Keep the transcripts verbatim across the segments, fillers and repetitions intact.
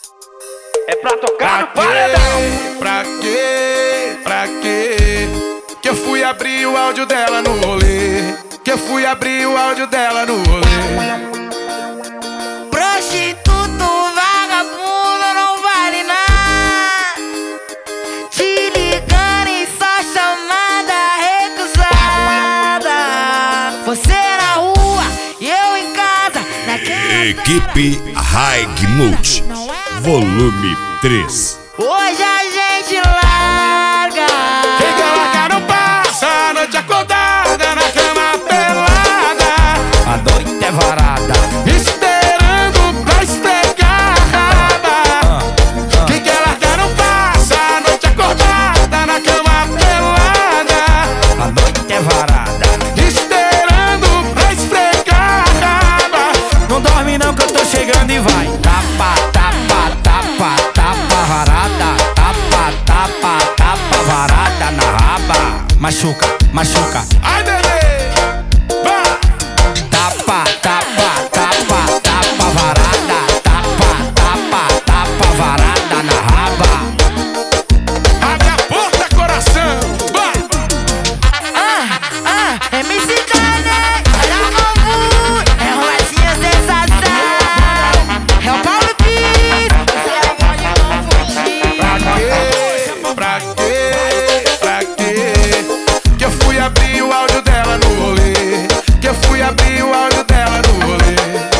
É pra tocar no Pra paredão. quê? Pra quê? Pra quê? Que eu fui abrir o áudio dela no rolê. Que eu fui abrir o áudio dela no rolê. Prostituto, vagabundo, não vale nada. Te ligando em só chamada recusada. Você na rua e eu em casa. Naquela Equipe Haig Multi, volume três. hoje a gente larga. Quem quer largar não passa a noite acordada na cama pelada. A noite é varada. Esperando pra esfregar a raba. Quem quer largar não passa a noite acordada na cama pelada. A noite é varada. Esperando pra esfregar a raba. Não dorme não que eu tô chegando e vai. Tapa, tapa, tapa, tapa varada. Tapa, tapa, tapa varada na raba. Machuca, machuca. Ai, bebê, vai. Tapa, tapa, tapa, tapa varada. Tapa, tapa, tapa varada na raba. Abre a porta, coração, vai. Ah, ah, M C Dane, olha o bambu. É Roletinha sensação. É o Paulo Pires. Você pode confundir. Pra quê? Pra quê? Pra quê? Que eu fui abrir o áudio dela no rolê. Que eu fui abrir o áudio dela no rolê.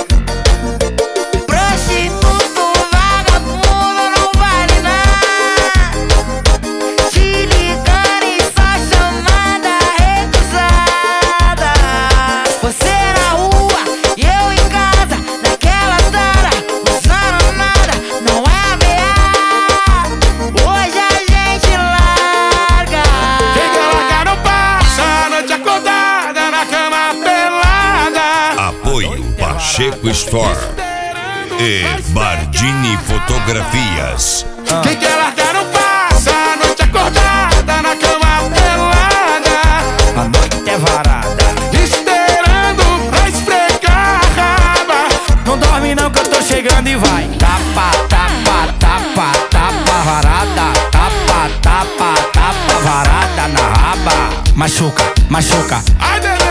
Prostituto, vagabundo, não vale nada. Te ligando em só chamada recusada. Você na rua e eu em casa. Naquela sala, usando nada, não é ameaça. Hoje a gente larga. Quem quer largar não passa a noite acordada na cama pelada. Apoio Pacheco Store e Bardini Fotografias. Quem quer largar não passa a noite acordada na cama pelada. A noite é varada. Esperando pra esfregar a raba. Não dorme não que eu tô chegando e vai. Tapa, tapa, tapa, tapa varada. Tapa, tapa, tapa varada na raba. Machuca, machuca. Ai, bebê.